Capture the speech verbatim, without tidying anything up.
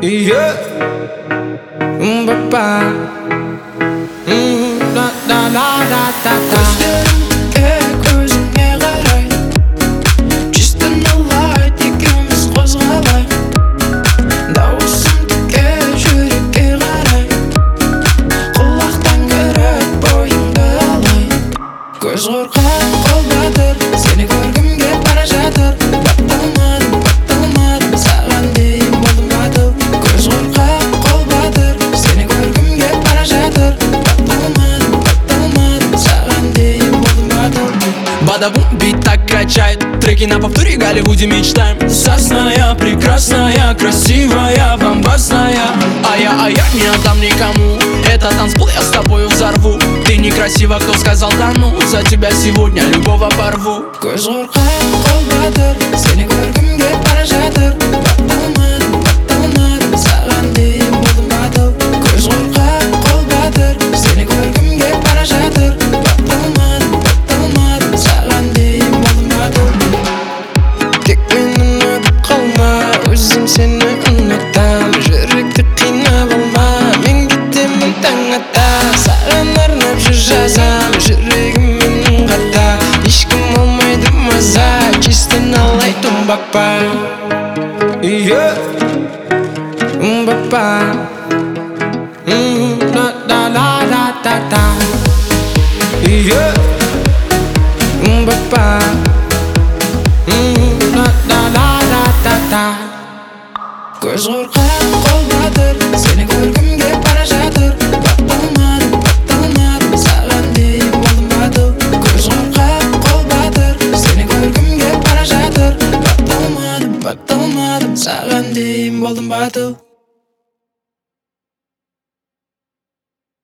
Yeah, um papa, um da da da da da da. Gözüne qaray, чистый налайт ikimiz қозғалайық. Дауысым тіке жүрекке қарай, құлақтан көріп бойыңды алай. Көз қорқақ қол батыр, сені көргімге бара жатыр. Батталмадым, батталмадым, саған дейін болдым батыл. Көз қорқақ қол батыр, сені көргімге бара жатыр. Батталмадым, батталмадым, саған дейін болдым батыл. Бадабум, бит так качает. Треки на повторе, Голливуде мечтаем. Сосная, прекрасная, красивая, бомбасная. А я, а я не отдам никому. Это танцпол, я с тобою взорву. Ты некрасива, кто сказал да ну. За тебя сегодня любого порву. Көз қорқақ қол батыр, сені көргімге бара жатыр. Батталмадым, батталмадым, саған дейін болдым батыл. Көз қорқақ қол батыр, сені көргімге бара жатыр. Батталмадым, батталмадым, саған дейін болдым батыл. Тек мені ұнатып қалма, өзім сені ұнатам. Жүректі қинап алма, мен кетемін таң ата. Саған арнап жыр жазам, жүрегім менің қата. Ешкім алмайды маза, чисто налай тумбапа. Yeah, умбапа, да да да да да да. Yeah, умбапа, да да да да да да. Көз қорқақ қол батыр, сені көргімге бара жатыр. Батталмадым, батталмадым, саған дейін болдым батыл. Көз қорқақ қол батыр, сені көргімге бара жатыр. Батталмадым, батталмадым, саған дейін болдым батыл.